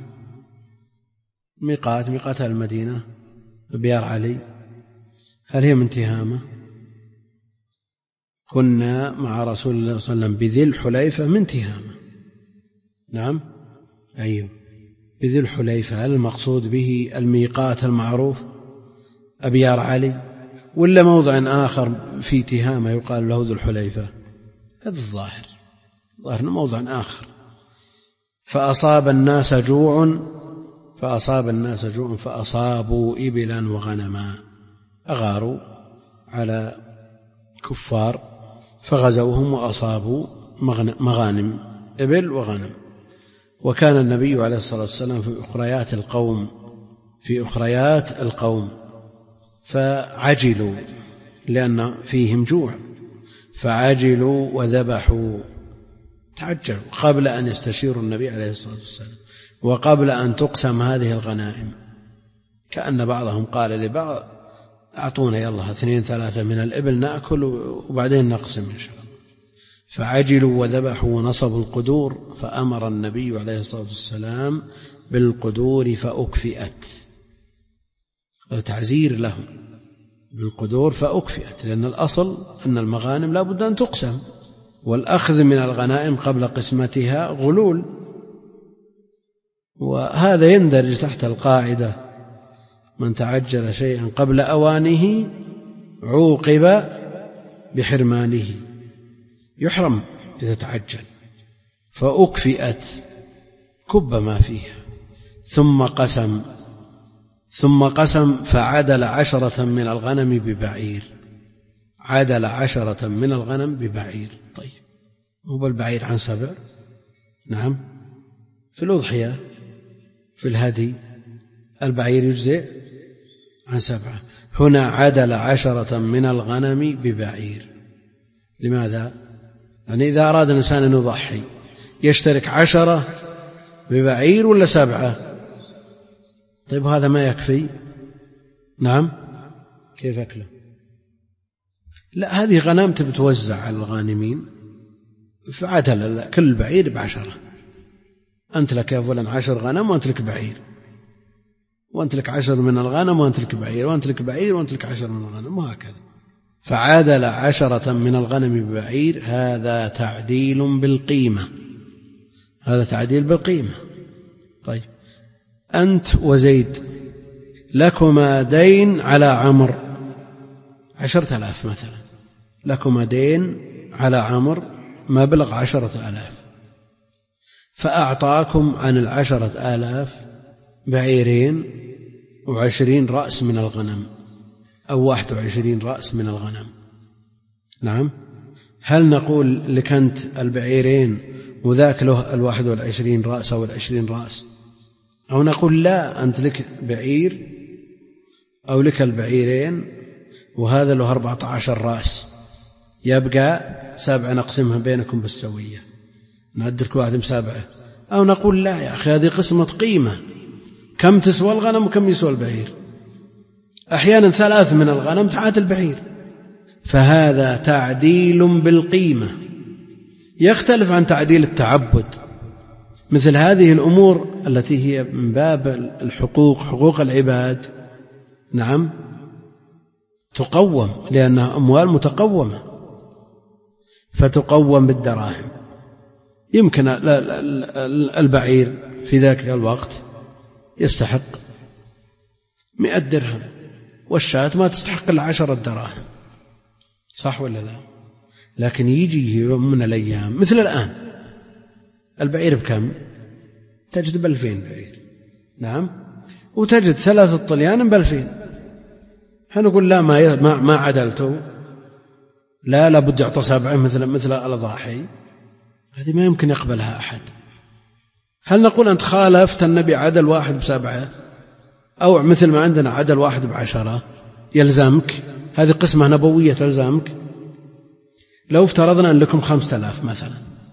ميقات ميقات المدينة بيار علي. هل هي من تهامة؟ كنا مع رسول الله صلى الله عليه وسلم بذي الحليفة من تهامة. نعم، أيوه، بذي الحليفة. هل المقصود به الميقات المعروف أبيار علي، ولا موضع آخر في تهامة يقال له ذو الحليفة؟ هذا الظاهر، ظاهر موضع آخر. فأصاب الناس جوع فأصاب الناس جوع فأصابوا إبلا وغنما، أغاروا على كفار فغزوهم وأصابوا مغانم إبل وغنم. وكان النبي عليه الصلاة والسلام في أخريات القوم في أخريات القوم فعجلوا لأن فيهم جوع، فعجلوا وذبحوا، تعجلوا قبل أن يستشيروا النبي عليه الصلاة والسلام وقبل أن تقسم هذه الغنائم. كأن بعضهم قال لبعض: أعطونا يلا اثنين ثلاثة من الإبل نأكل وبعدين نقسم إن شاء الله. فعجلوا وذبحوا ونصبوا القدور، فأمر النبي عليه الصلاة والسلام بالقدور فأكفئت. تعزير لهم بالقدور فأكفئت، لأن الأصل أن المغانم لا بد أن تقسم، والأخذ من الغنائم قبل قسمتها غلول. وهذا يندرج تحت القاعدة: من تعجل شيئا قبل أوانه عوقب بحرمانه، يحرم إذا تعجل. فأكفئت، كب ما فيها، ثم قسم ثم قسم فعدل عشرة من الغنم ببعير. عدل عشرة من الغنم ببعير. طيب، هو البعير عن سبع؟ نعم، في الأضحية في الهدي البعير يجزئ عن سبعة. هنا عدل عشرة من الغنم ببعير. لماذا؟ يعني إذا أراد الإنسان أن يضحي يشترك عشرة ببعير ولا سبعة؟ طيب هذا ما يكفي؟ نعم، كيف أكله؟ لا، هذه غنم بتوزع على الغانمين، فعدل كل بعير بعشرة. أنت لك أولا عشر غنم وأنت لك بعير، وأنت لك عشر من الغنم وأنت لك بعير، وأنت لك بعير وأنت لك عشر من الغنم، وهكذا. فعادل عشرة من الغنم ببعير. هذا تعديل بالقيمة، هذا تعديل بالقيمة. طيب، أنت وزيد لكما دين على عمر عشرة آلاف مثلا، لكما دين على عمر ما بلغ عشرة آلاف، فأعطاكم عن العشرة آلاف بعيرين وعشرين رأس من الغنم أو واحد وعشرين رأس من الغنم. نعم، هل نقول لك أنت البعيرين وذاك له الواحد والعشرين رأس أو العشرين رأس، أو نقول لا، أنت لك بعير أو لك البعيرين وهذا له أربعة عشر رأس، يبقى سبعة نقسمها بينكم بالسوية، نعدلك واحد بسبعة. أو نقول لا يا أخي، هذه قسمة قيمة، كم تسوى الغنم وكم يسوى البعير، أحيانا ثلاث من الغنم تعادل البعير. فهذا تعديل بالقيمة، يختلف عن تعديل التعبد. مثل هذه الأمور التي هي من باب الحقوق، حقوق العباد، نعم، تقوم لأنها أموال متقومة، فتقوم بالدراهم. يمكن البعير في ذاك الوقت يستحق مئة درهم، والشاة ما تستحق إلا عشرة دراهم، صح ولا لا؟ لكن يجي يوم من الأيام مثل الآن البعير بكم؟ تجد بألفين بعير، نعم، وتجد ثلاثة طليان بألفين. هنقول لا، ما ما عدلته، لا لابد يعطى سبعة مثل مثل الأضاحي، هذه ما يمكن يقبلها أحد. هل نقول أنت خالفت النبي عدل واحد بسبعة، أو مثل ما عندنا عدل واحد بعشرة يلزمك؟ هذه قسمة نبوية تلزمك. لو افترضنا أن لكم خمسة آلاف مثلا،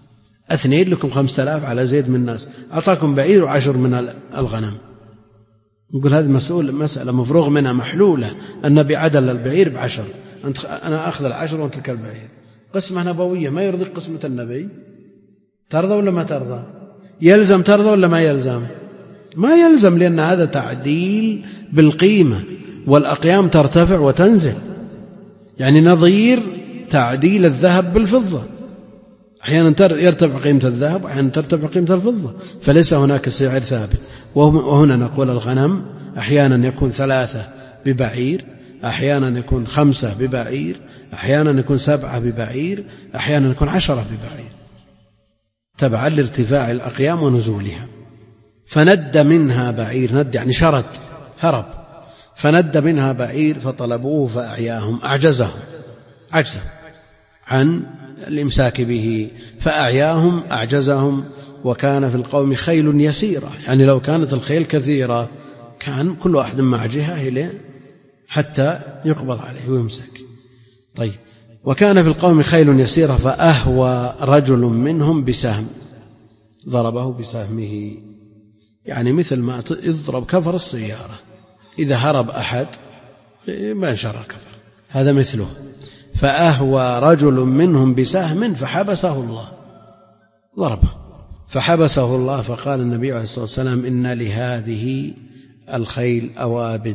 اثنين لكم خمسة آلاف على زيد من الناس، أعطاكم بعير وعشر من الغنم. نقول هذه مسؤول مسألة مفروغ منها محلولة. النبي عدل البعير بعشر، أنت أنا أخذ العشر وأنت لك البعير، قسمة نبوية ما يرضي قسمة النبي. ترضى ولا ما ترضى؟ يلزم ترضى ولا ما يلزم؟ ما يلزم، لأن هذا تعديل بالقيمة، والأقيام ترتفع وتنزل، يعني نظير تعديل الذهب بالفضة. أحيانا يرتفع قيمة الذهب وأحيانا ترتفع قيمة الفضة، فليس هناك سعر ثابت. وهنا نقول الغنم أحيانا يكون ثلاثة ببعير، أحيانا يكون خمسة ببعير، أحيانا يكون سبعة ببعير، أحيانا يكون عشرة ببعير، تبعا لارتفاع الأقيام ونزولها. فند منها بعير، ند يعني شرد هرب، فند منها بعير فطلبوه فأعياهم، أعجزهم عجزا عن الإمساك به، فأعياهم أعجزهم. وكان في القوم خيل يسيرة، يعني لو كانت الخيل كثيرة كان كل واحد مع جهة إليه حتى يقبض عليه ويمسك. طيب، وكان في القوم خيل يسيرة فأهوى رجل منهم بسهم، ضربه بسهمه، يعني مثل ما يضرب كفر السيارة، إذا هرب أحد ما انشر الكفر، هذا مثله. فأهوى رجل منهم بسهم فحبسه الله، ضربه فحبسه الله. فقال النبي عليه الصلاة والسلام إن لهذه الخيل أوابد،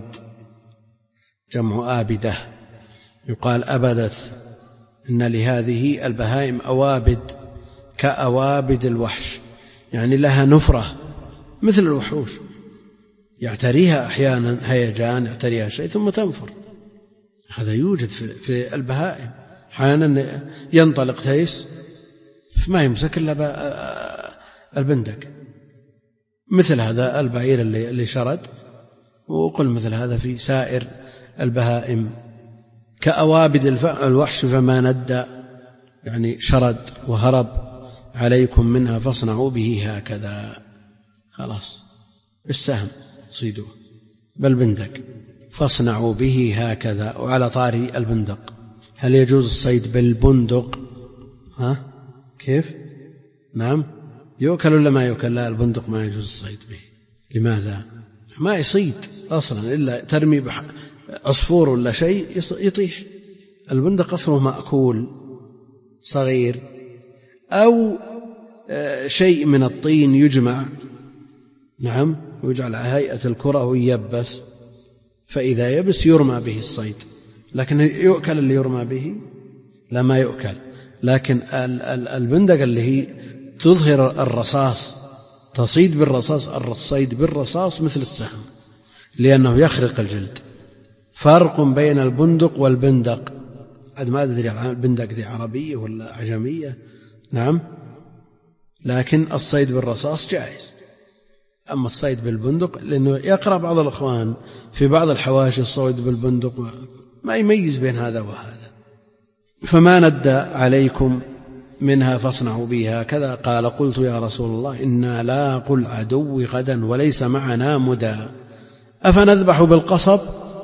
جمع آبدة، يقال أبدت. إن لهذه البهائم أوابد كأوابد الوحش، يعني لها نفرة مثل الوحوش، يعتريها أحيانا هيجان، يعتريها شيء ثم تنفر. هذا يوجد في البهائم، أحيانا ينطلق تيس فما يمسك إلا البندق، مثل هذا البعير اللي شرد، وقل مثل هذا في سائر البهائم. كأوابد الوحش فما ندى، يعني شرد وهرب عليكم منها فاصنعوا به هكذا، خلاص بالسهم صيدوه بالبندق، فاصنعوا به هكذا. وعلى طاري البندق، هل يجوز الصيد بالبندق؟ ها كيف؟ نعم يؤكل ولا ما يؤكل؟ لا، البندق ما يجوز الصيد به. لماذا؟ ما يصيد أصلا إلا ترمي عصفور ولا شيء يطيح. البندق أصله مأكول صغير، أو شيء من الطين يجمع، نعم، ويجعل على هيئة الكرة وييبس، فإذا يبس يرمى به الصيد. لكن يؤكل اللي يرمى به؟ لا، ما يؤكل. لكن البندق اللي هي تظهر الرصاص، تصيد بالرصاص، الصيد بالرصاص مثل السهم، لأنه يخرق الجلد. فرق بين البندق والبندق، عاد ما أدري البندق دي عربية ولا عجمية، نعم، لكن الصيد بالرصاص جائز. أما الصيد بالبندق لأنه يقرأ بعض الأخوان في بعض الحواشي الصيد بالبندق ما يميز بين هذا وهذا. فما ندى عليكم منها فاصنعوا بها كذا. قال قلت يا رسول الله إنا لاقو العدو غدا وليس معنا مدى أفنذبح بالقصب؟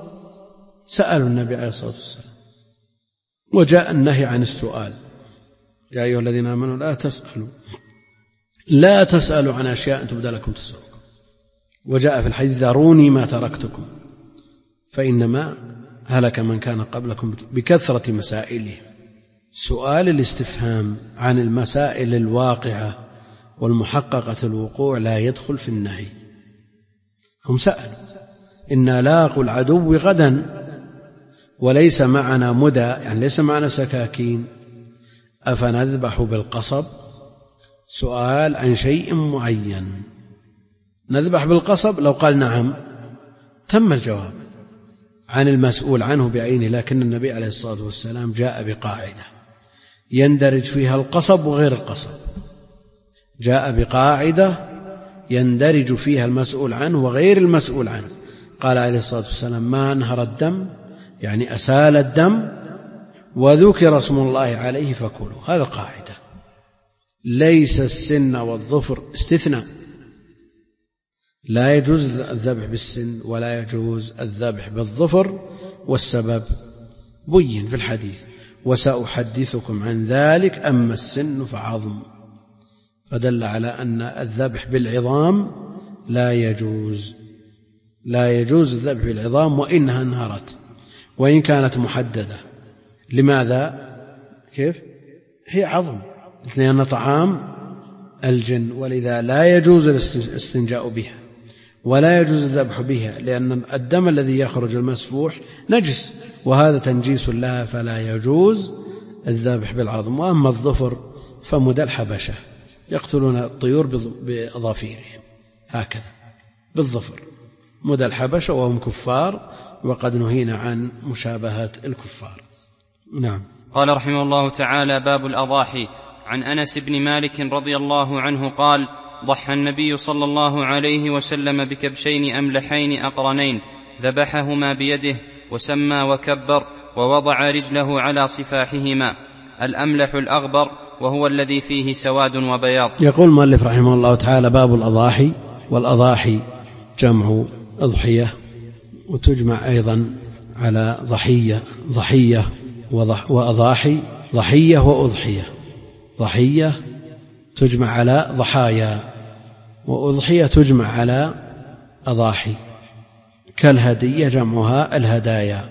سألوا النبي عليه الصلاة والسلام، وجاء النهي عن السؤال، يا أيها الذين آمنوا لا تسألوا لا تسألوا عن أشياء تبدى لكم تسؤكم. وجاء في الحديث ذروني ما تركتكم فإنما هلك من كان قبلكم بكثرة مسائلهم. سؤال الاستفهام عن المسائل الواقعة والمحققة الوقوع لا يدخل في النهي. هم سألوا إنا لاقوا العدو غدا وليس معنا مدى، يعني ليس معنا سكاكين، أفنذبح بالقصب؟ سؤال عن شيء معين. نذبح بالقصب؟ لو قال نعم تم الجواب عن المسؤول عنه بعينه. لكن النبي عليه الصلاة والسلام جاء بقاعدة يندرج فيها القصب وغير القصب، جاء بقاعدة يندرج فيها المسؤول عنه وغير المسؤول عنه. قال عليه الصلاة والسلام ما انهر الدم، يعني أسال الدم، وذكر اسم الله عليه فكلوا. هذا قاعدة. ليس السن والظفر استثناء، لا يجوز الذبح بالسن ولا يجوز الذبح بالظفر، والسبب بين في الحديث وسأحدثكم عن ذلك، أما السن فعظم. فدل على أن الذبح بالعظام لا يجوز لا يجوز الذبح بالعظام وإنها انهرت وإن كانت محددة. لماذا؟ كيف؟ هي عظم، لأن طعام الجن، ولذا لا يجوز الاستنجاء بها ولا يجوز الذبح بها، لأن الدم الذي يخرج المسفوح نجس وهذا تنجيس لها، فلا يجوز الذبح بالعظم. وأما الظفر فمدى الحبشة يقتلون الطيور بأظافيرهم هكذا بالظفر، مدى الحبشة وهم كفار، وقد نهينا عن مشابهة الكفار. نعم. قال رحمه الله تعالى: باب الأضاحي. عن أنس بن مالك رضي الله عنه قال: ضحى النبي صلى الله عليه وسلم بكبشين أملحين أقرنين، ذبحهما بيده وسمى وكبر، ووضع رجله على صفاحهما، الأملح الأغبر وهو الذي فيه سواد وبياض. يقول المؤلف رحمه الله تعالى: باب الأضاحي. والأضاحي جمع أضحية، وتجمع أيضا على ضحية ضحية وأضاحي، ضحية وأضحية. ضحية تجمع على ضحايا، وأضحية تجمع على أضاحي، كالهدية جمعها الهدايا،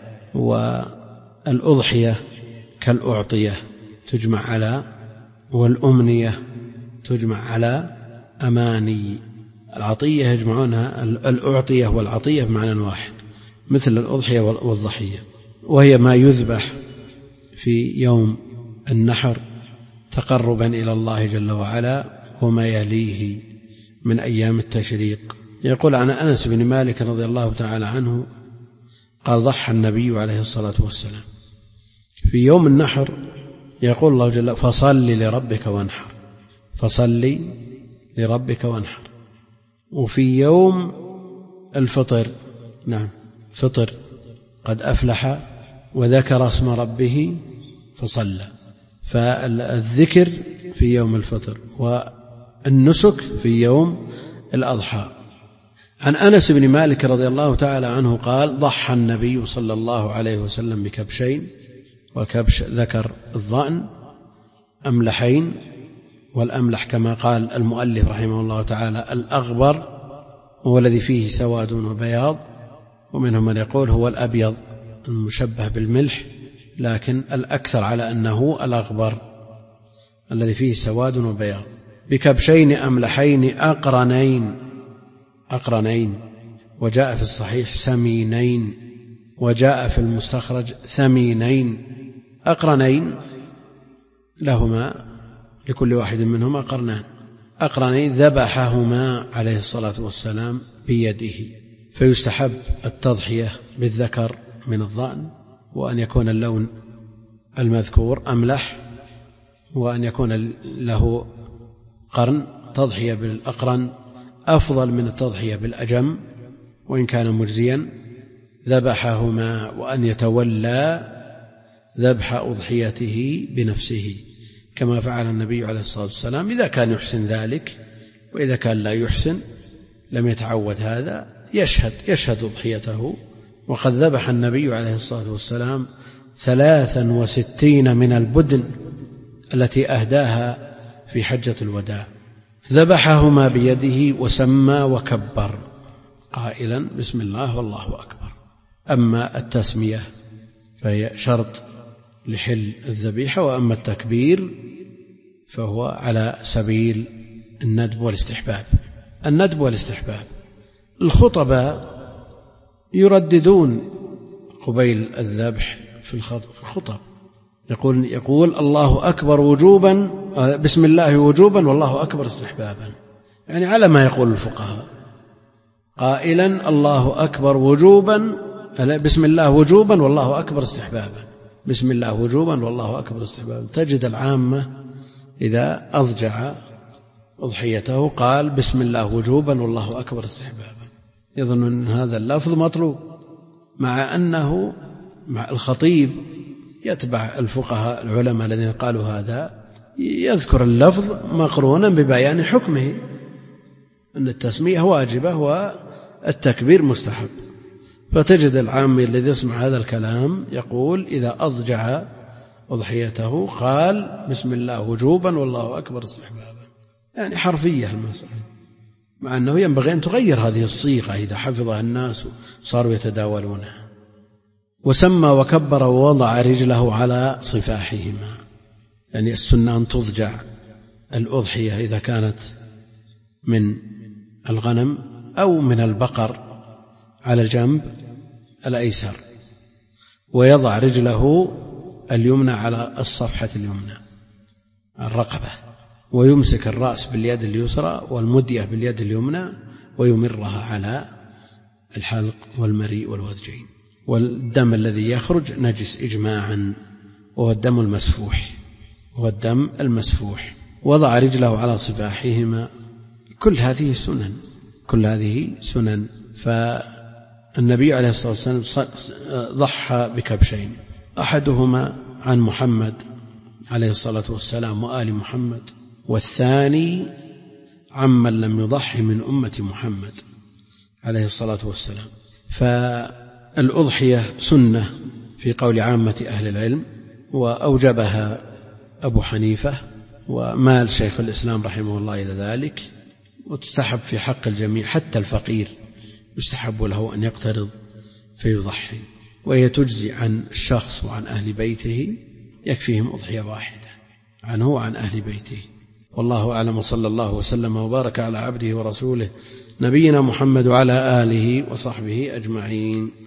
والأضحية كالأعطية تجمع على، والأمنية تجمع على أماني. العطية يجمعونها الأعطية والعطية بمعنى واحد، مثل الأضحية والضحية، وهي ما يذبح في يوم النحر تقربا إلى الله جل وعلا وما يليه من أيام التشريق. يقول عن أنس بن مالك رضي الله تعالى عنه قال: ضحى النبي عليه الصلاة والسلام في يوم النحر، يقول الله جل: فصل لربك وانحر، فصل لربك وانحر. وفي يوم الفطر، نعم فطر، قد أفلح وذكر اسم ربه فصلى. فالذكر في يوم الفطر والنسك في يوم الأضحى. عن أنس بن مالك رضي الله تعالى عنه قال: ضحى النبي صلى الله عليه وسلم بكبشين، والكبش ذكر الضأن، أملحين، والأملح كما قال المؤلف رحمه الله تعالى الأغبر هو الذي فيه سواد وبياض، ومنهم من يقول هو الأبيض المشبه بالملح، لكن الأكثر على أنه الأغبر الذي فيه سواد وبياض. بكبشين أملحين أقرنين، أقرنين، وجاء في الصحيح سمينين، وجاء في المستخرج ثمينين. أقرنين لهما لكل واحد منهما قرنان، أقرنين ذبحهما عليه الصلاة والسلام بيده. فيستحب التضحية بالذكر من الضأن، وأن يكون اللون المذكور أملح، وأن يكون له قرن. تضحية بالأقرن أفضل من التضحية بالأجم وإن كان مجزيا. ذبحهما، وأن يتولى ذبح أضحيته بنفسه كما فعل النبي عليه الصلاة والسلام إذا كان يحسن ذلك، وإذا كان لا يحسن لم يتعود هذا يشهد يشهد أضحيته. وقد ذبح النبي عليه الصلاة والسلام ثلاثا وستين من البدن التي أهداها في حجة الوداع. ذبحهما بيده وسمى وكبر قائلا بسم الله والله أكبر. أما التسمية فهي شرط لحل الذبيحة، وأما التكبير فهو على سبيل الندب والاستحباب. الندب والاستحباب، الخطباء يرددون قبيل الذبح في الخطب، يقول يقول الله أكبر وجوبا، بسم الله وجوبا والله أكبر استحبابا، يعني على ما يقول الفقهاء، قائلا الله أكبر وجوبا، بسم الله وجوبا والله أكبر استحبابا، بسم الله وجوبا والله أكبر استحبابا. تجد العامة إذا أضجع أضحيته قال بسم الله وجوبا والله أكبر استحبابا، يظن أن هذا اللفظ مطلوب، مع أنه مع الخطيب يتبع الفقهاء العلماء الذين قالوا هذا، يذكر اللفظ مقرونا ببيان حكمه، أن التسمية واجبة والتكبير مستحب. فتجد العامي الذي يسمع هذا الكلام يقول إذا أضجع أضحيته قال بسم الله وجوبا والله أكبر استحبابا، يعني حرفية المسألة، مع أنه ينبغي أن تغير هذه الصيغة إذا حفظها الناس وصاروا يتداولونها. وسمى وكبر ووضع رجله على صفاحهما، يعني السنة أن تضجع الأضحية إذا كانت من الغنم أو من البقر على الجنب الأيسر، ويضع رجله اليمنى على الصفحة اليمنى الرقبة، ويمسك الرأس باليد اليسرى والمدية باليد اليمنى ويمرها على الحلق والمريء والوجهين. والدم الذي يخرج نجس إجماعا، وهو الدم المسفوح، هو الدم المسفوح. وضع رجله على صفاحهما. كل هذه سنن، كل هذه سنن. فالنبي عليه الصلاة والسلام ضحى بكبشين، أحدهما عن محمد عليه الصلاة والسلام وآل محمد، والثاني عمن لم يضحي من أمة محمد عليه الصلاة والسلام. فالأضحية سنة في قول عامة أهل العلم، وأوجبها أبو حنيفة ومال شيخ الإسلام رحمه الله إلى ذلك، وتستحب في حق الجميع حتى الفقير يستحب له أن يقترض فيضحي، وهي تجزي عن الشخص وعن أهل بيته، يكفيهم أضحية واحدة عنه وعن أهل بيته. والله أعلم، وصلى الله وسلم وبارك على عبده ورسوله نبينا محمد وعلى آله وصحبه أجمعين.